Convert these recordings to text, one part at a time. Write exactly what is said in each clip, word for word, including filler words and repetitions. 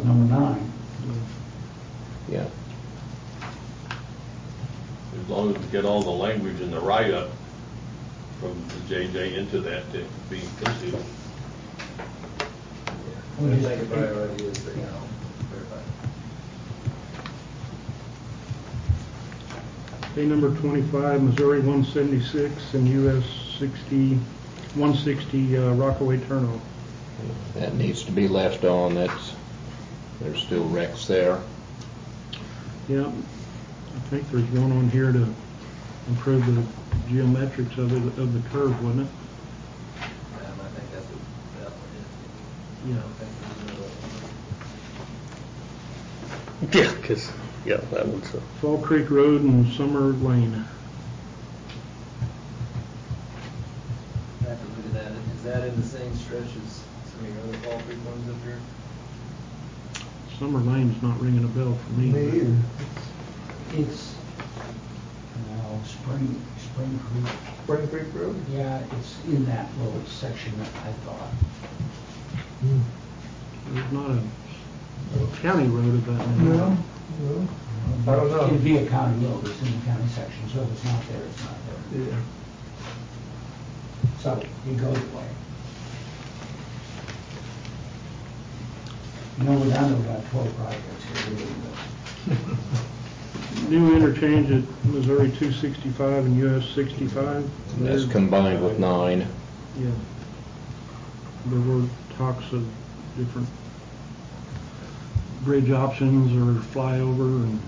with number nine. Yeah. As long as we get all the language in the write-up from the J J into that, it could be conceivable. We I just- think a priority is to, you know, verify. Okay, number twenty-five, Missouri one seventy-six and U S sixty, one sixty uh, Rockaway turnoff. That needs to be left on. That's, there's still wrecks there. Yeah, I think there's one on here to improve the geometrics of it, of the curve, wasn't it? Um, I think that's what that one is. Yeah. I don't think there's another one. Yeah, because, yeah, that one's a... Fall Creek Road and Summer Lane. I have to look at that. Is that in the same stretch as some of your other Fall Creek ones up here? Summer Lane's not ringing a bell for me. Me either. It's, no, Spring, Spring Creek. Spring Creek Road? Yeah, it's in that little section that I thought. There's not a county road of that name. No, no. I don't know. It'd be a county road, it's in the county section, so if it's not there, it's not there. Yeah. So, you go your way. You know, we're down to about twelve projects here, really good. New interchange at Missouri two sixty-five and U S sixty-five. And that's combined with nine. Yeah. There were talks of different bridge options or flyover and.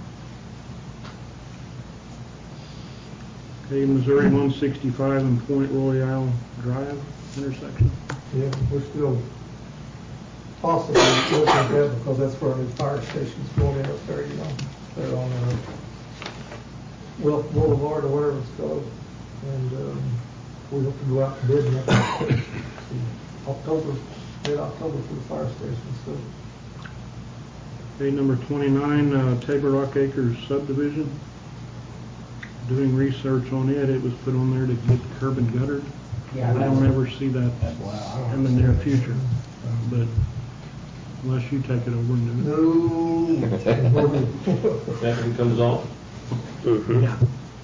Okay, Missouri one sixty-five and Point Royale Drive intersection. Yeah, we're still possibly looking at that because that's where the fire station's going in up there, you know. They're on, uh, Wilk Boulevard or whatever it's called. And, um, we hope to go out to bid in October, mid-October for the fire station, so. Okay, number twenty-nine, uh, Tabor Rock Acres subdivision. Doing research on it, it was put on there to get curb and guttered. Yeah, I that's- don't ever see that Wow. in the near future, but unless you take it over and do No. That one comes off. it. Yeah.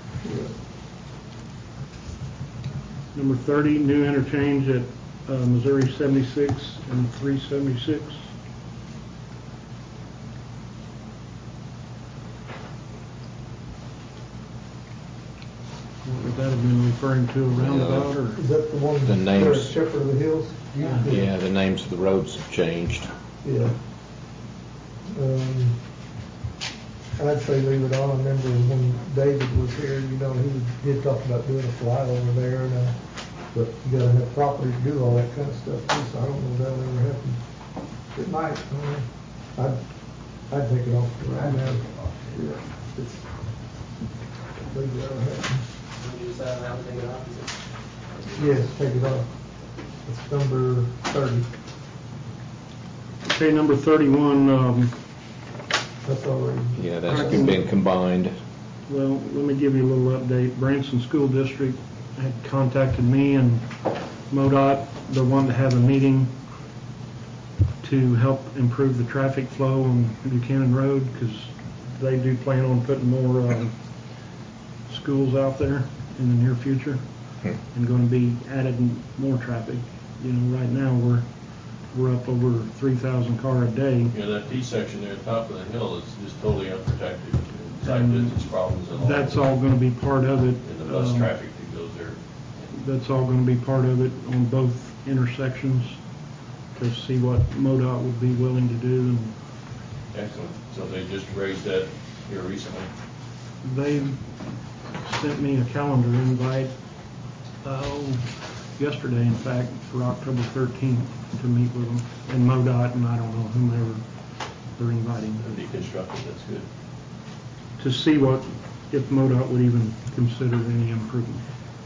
Number thirty, new interchange at uh, Missouri seventy-six and three seventy-six. What would that have been referring to, a roundabout or? Is that the one The there at names. Shepherd of the Hills? Yeah. Yeah, the names of the roads have changed. Yeah. Um, I'd say leave it on. I remember when David was here, you know, he did talk about doing a flyover there, and, uh, but you gotta have property to do all that kind of stuff too, so I don't know if that'll ever happen. It might, I don't know. I'd, I'd take it off right now. Yeah. It's, leave it out. When you decide on how to take it off, is it? Yes, take it off. It's number thirty. Okay, number thirty-one, um, That's already. Yeah, that's been combined. well, let me give you a little update. Branson School District had contacted me and MoDOT. They're wanting to have a meeting to help improve the traffic flow on Buchanan Road because they do plan on putting more um, schools out there in the near future Hmm. and going to be added more traffic. You know, right now we're we're up over three thousand car a day. You know, that T section there at the top of the hill is just totally unprotected. Site And visits problems and all. That's all going to be part of it. And the bus Um, traffic that goes there. That's all going to be part of it on both intersections to see what MoDOT would be willing to do. And Excellent. So they just raised that here recently. they sent me a calendar invite, oh, yesterday in fact, for October thirteenth to meet with them and MoDOT and I don't know whomever they're inviting That'd be constructive, that's good. to see what, if MoDOT would even consider any improvement.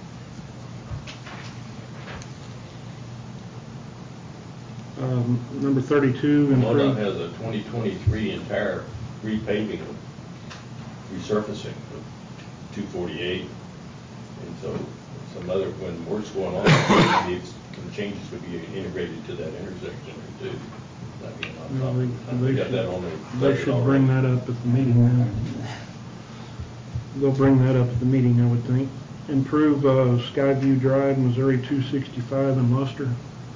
Um, number thirty-two. MoDOT improve- has a twenty twenty-three entire repaving of resurfacing of two forty-eight. And so some other, when work's going on, needs, some changes would be integrated to that intersection there too. not being on No, top they- of the time. they We got should- that on the They budget should bring already. that up at the meeting then. They'll bring that up at the meeting, I would think. Improve uh, Skyview Drive, Missouri two sixty-five in Luster.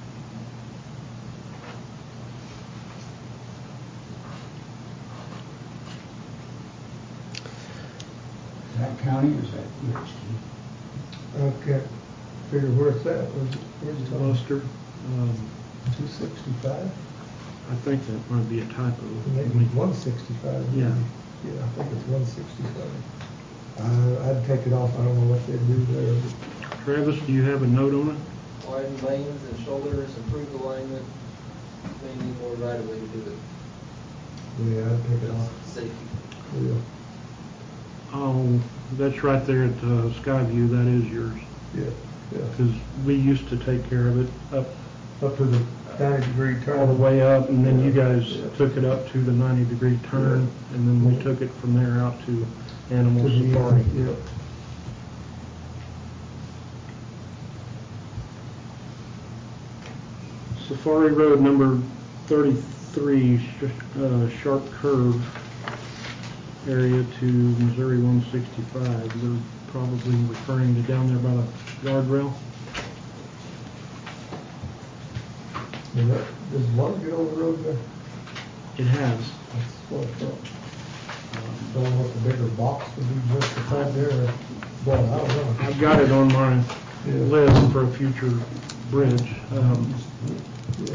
Is that county or is that U H G? I can't figure where it's at. Where's it, where's it on? Luster, um, Two sixty-five? I think that might be a typo. Maybe one sixty-five. Yeah. Yeah, I think it's one sixty-five. Uh, I'd take it off. I don't know what they'd do there. but- Travis, do you have a note on it? Widen lanes and shoulders, improve alignment, may need more right of way to do it. Yeah, I'd take it off. Safety. Yeah. Oh, that's right there at uh, Skyview, that is yours. Yeah, yeah. Because we used to take care of it up, Up to the ninety degree turn. all the way up, and then you guys Yeah. took it up to the ninety degree turn, and then we took it from there out to Animal To the, Safari. yeah. Safari Road number thirty-three, sh- uh, Sharp Curve area to Missouri one sixty-five. They're probably referring to down there by the guardrail. And that, does water get over the road there? It has. That's what I thought. Um, Don't know if the bigger box would be justified there, or, well, I don't know. I've got it on my Yeah. list for a future bridge. Um, Yeah.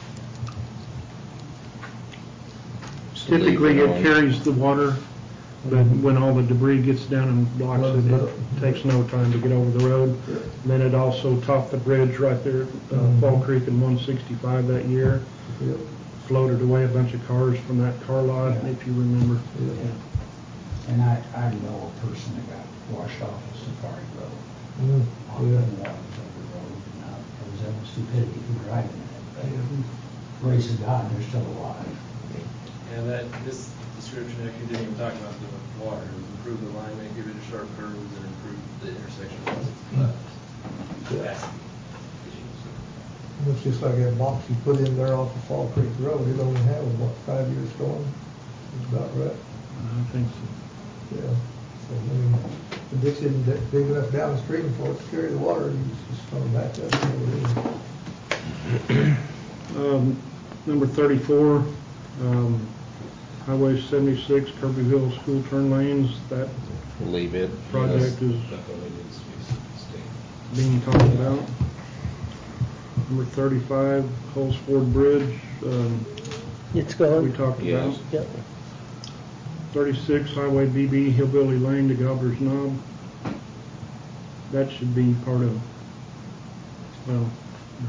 So leave Typically, it it on. carries the water, but when all the debris gets down and blocks it, it takes no time to get over the road. Then it also topped the bridge right there at uh, Mhm. Fall Creek in one sixty-five that year. Yep. Floated away a bunch of cars from that car lot, Yeah. if you remember. Yeah. And I, I know a person that got washed off of Safari Road. Mm, On the yeah. waters of the road, and uh, it was a stupidity for driving in it, but Yeah. grace of God, they're still alive. And that, this description actually didn't even talk about the water, it was improve the alignment, give it a sharp curves, and improve the intersection of one sixty-five. Capacity issues. And it's just like that box you put in there off of Fall Creek Road, it only had, what, five years storm? That's about right. I think so. Yeah. So, I mean, the ditch isn't that big enough downstream for it to carry the water, you just gonna back up. So it is. Um, Number thirty-four, um, Highway seventy-six, Kirbyville School Turn Lanes, that Leave it. project is being talked about. Number thirty-five, Hulls Ford Bridge, um, It's we going. talked Yes. about. Yep. thirty-six, Highway B B, Hillbilly Lane to Gobbler's Knob. That should be part of, well, no.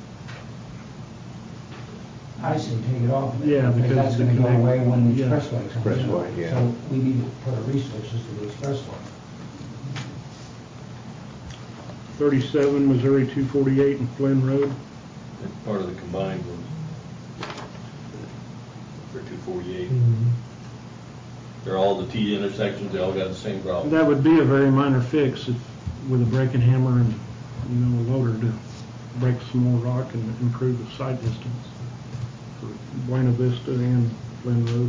I say take it off. Yeah, because that's the gonna go connect- away when the yeah. expressway comes in. Expressway, yeah. So we need to put our resources to the expressway. thirty-seven, Missouri two forty-eight and Flynn Road. It's part of the combined one. For two forty-eight. Mhm. They're all the T intersections, they all got the same problem. That would be a very minor fix if, with a breaking hammer and, you know, a loader to break some more rock and improve the side distance for Buena Vista and Flynn Road.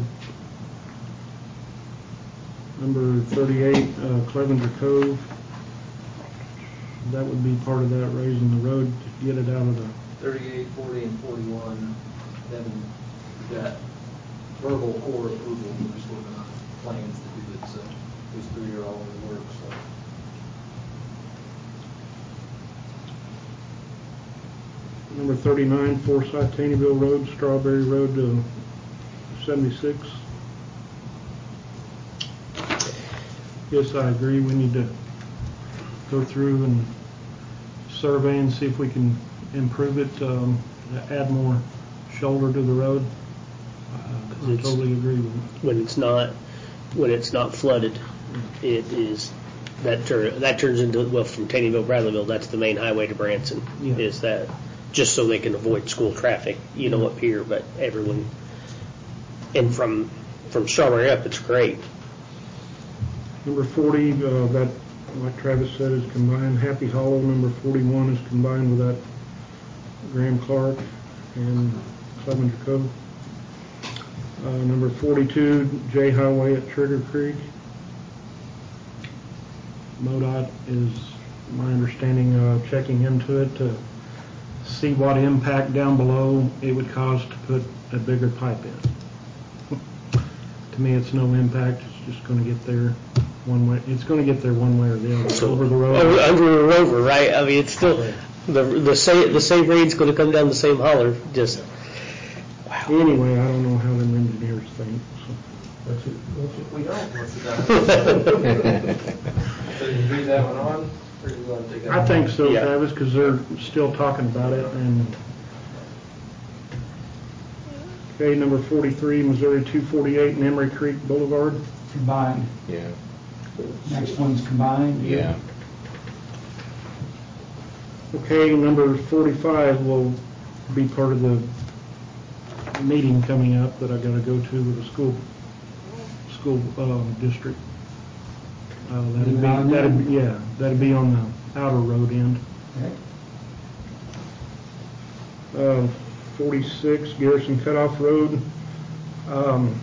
Number thirty-eight, uh, Clevenger Cove. That would be part of that, raising the road to get it out of the, Thirty-eight, forty, and forty-one, then we've got verbal or approval, we're just working on plans to do it, so those three are all in the works, so. number thirty-nine, Forsyth Taneyville Road, Strawberry Road to seventy-six. Yes, I agree, we need to go through and survey and see if we can improve it, um, add more shoulder to the road. Uh, I It's- totally agree with you. When it's not, when it's not flooded, it is, that tur, that turns into, well, from Taneyville, Bradleyville, that's the main highway to Branson. Yeah. Is that, just so they can avoid school traffic, you know, up here, but everyone, and from, from Strawberry up, it's great. Number forty, uh, that, like Travis said, is combined. Happy Hollow, number forty-one, is combined with that Graham Clark and Clevenger Cove. Uh, number forty-two, J Highway at Trigger Creek. MoDOT is, my understanding, uh, checking into it to see what impact down below it would cause to put a bigger pipe in. To me, it's no impact, it's just gonna get there one way, it's gonna get there one way or the other, So, over the road. Over, under or over, right? I mean, it's still, the, the same, the same rain's gonna come down the same holler, just, wow. Anyway, I don't know how them engineers think, so. That's it, that's it. We don't, what's it done? So did you leave that one on, or do you want to take that? I one think off? so, Yeah. Travis, because they're still talking about it, and. Okay, number forty-three, Missouri two forty-eight and Emery Creek Boulevard. Combined. Yeah, Next one's combined. yeah. Okay, number forty-five will be part of the meeting coming up that I gotta go to with the school, school, um, district. Uh, that'd Leave it on be, there? that'd, yeah, that'd be on the outer road end. Okay. Uh, forty-six, Garrison Cutoff Road. Um,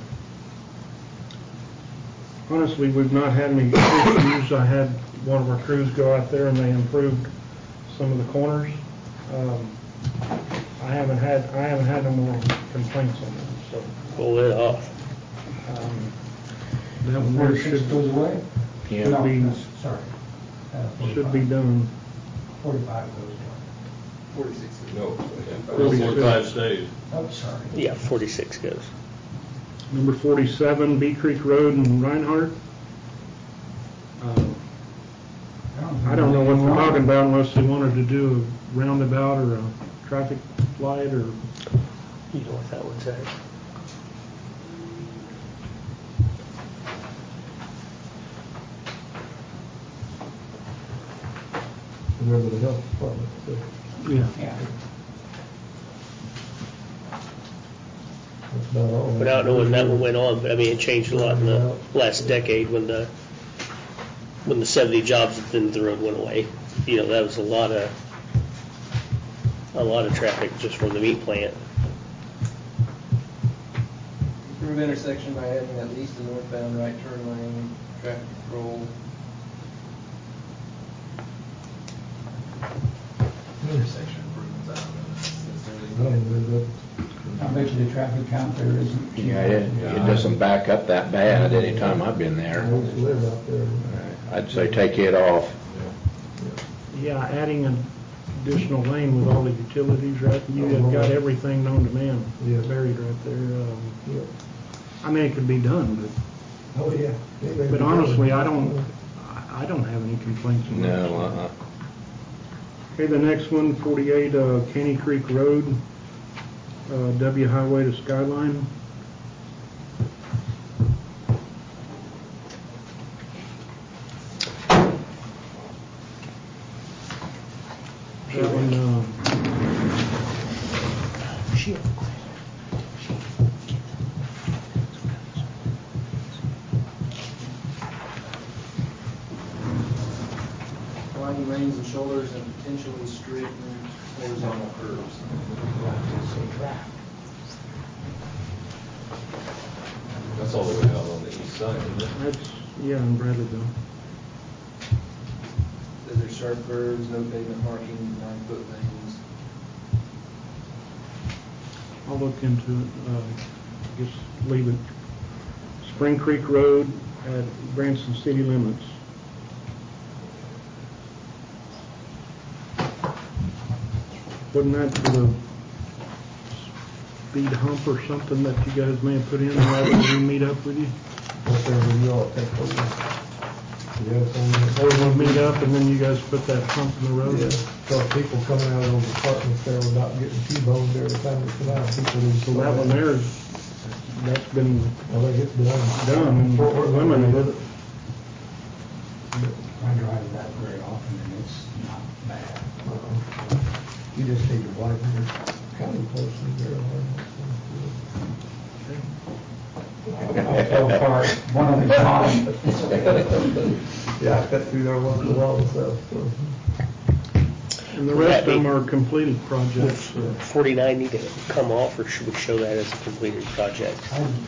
honestly, we've not had any issues. I had one of our crews go out there and they improved some of the corners. Um, I haven't had, I haven't had no more complaints on them, so. Pull it off. um, That one there Forty-six should, goes away? Yeah. No, be- that's- sorry. Uh, should be forty-five. done. Forty-five goes away. Forty-six. No, Forty-six. forty-five stays. Oh, sorry. Yeah, forty-six goes. Number forty-seven, Bee Creek Road in Reinhardt. Uh, I don't know what they're talking about unless they wanted to do a roundabout or a traffic light or, You know what that one's at? Wherever the health department, so yeah. Yeah. that's about all. Without knowing that one went on, but I mean, it changed a lot in the last decade when the, when the seventy jobs at the end of the road went away. You know, that was a lot of, a lot of traffic just from the meat plant. Improve intersection by adding at least a northbound right turn lane, traffic control. Intersection improvements, I don't know I necessarily. don't know, that, I bet you the traffic count there isn't. too Yeah, it, bad. it doesn't back up that bad anytime I've been I there. used to live out there. I'd say take it off. Yeah, adding an additional lane with all the utilities, right? You have got everything known to man Yeah. buried right there. Um, Yeah. I mean, it could be done, but, Oh, yeah. They may but be honestly, done. I don't, I- I don't have any complaints on that. No, uh-uh. Okay, the next one, forty-eight, uh, Caney Creek Road, uh, W Highway to Skyline. That one, uh, Widen lanes and shoulders and potentially straighten horizontal curves. That's all the way out on the east side, isn't it? that's, yeah, in Bradleyville. Says there's sharp curves, no pavement markings, nine foot lanes. I'll look into it, uh, just leave it. Spring Creek Road at Branson city limits. Wasn't that for the speed hump or something that you guys may have put in right when we meet up with you? Whatever you all think of it. Yeah, it's on Or the- we'll meet up and then you guys put that hump in the road? Yeah, so people coming out of those apartments there without getting T-boned every time they come out, people need to. So that one there, is- that's been I think it's done. done and Fort Worth eliminated. I drive that very often and it's not bad. Uh-uh. You just need to widen your county closely there. I'll tell apart, one of them's mine. Yeah, I cut through there once in a while myself, so. And the rest of them are completed projects. Would forty-nine need to come off, or should we show that as a completed project? I